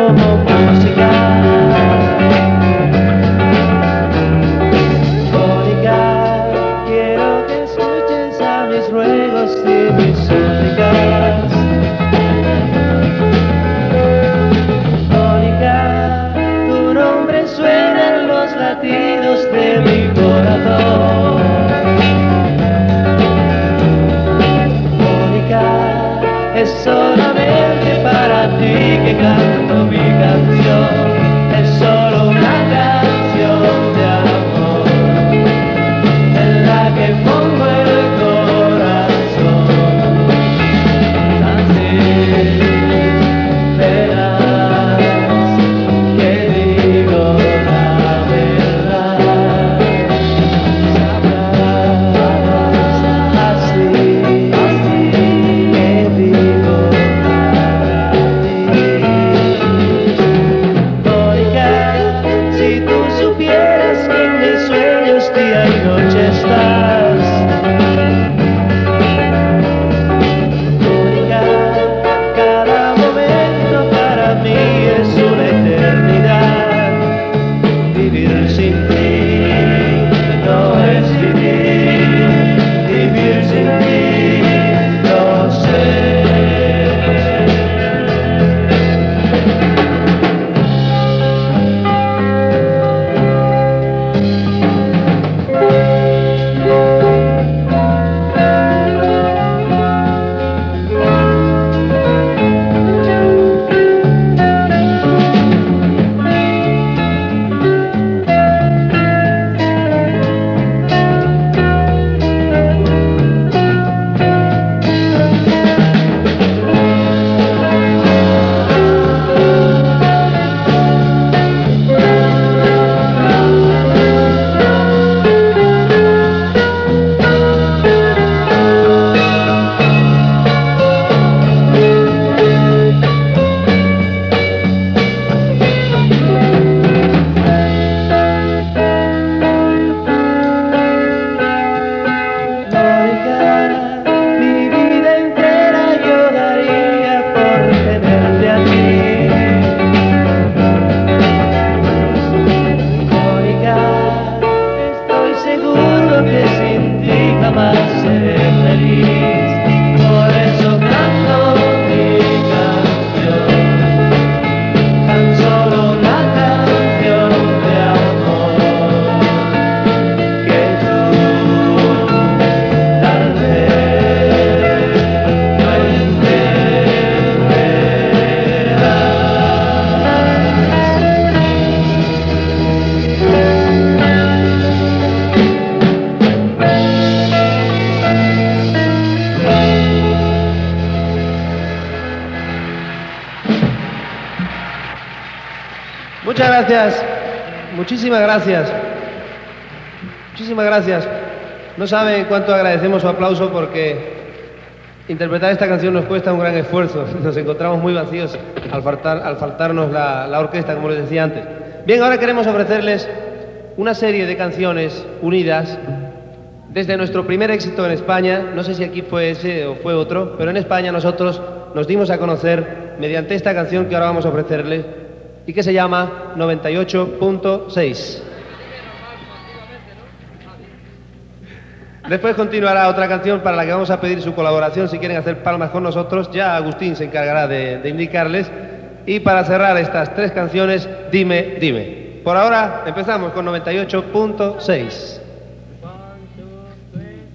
como música. Mónica, quiero que escuches a mis ruegos y mis súplicas. Mónica, tu nombre suena en los latidos de mi corazón. Es solamente para ti que canto mi canción, es solo una canción de amor, en la que pongo el corazón. Así verás que digo la verdad, sabrás así. Muchas gracias, muchísimas gracias, muchísimas gracias. No saben cuánto agradecemos su aplauso porque interpretar esta canción nos cuesta un gran esfuerzo. Nos encontramos muy vacíos al faltarnos la orquesta, como les decía antes. Bien, ahora queremos ofrecerles una serie de canciones unidas desde nuestro primer éxito en España. No sé si aquí fue ese o fue otro, pero en España nosotros nos dimos a conocer mediante esta canción que ahora vamos a ofrecerles y que se llama 98.6. Después continuará otra canción para la que vamos a pedir su colaboración si quieren hacer palmas con nosotros. Ya Agustín se encargará de indicarles. Y para cerrar estas tres canciones, Dime, dime. Por ahora empezamos con 98.6.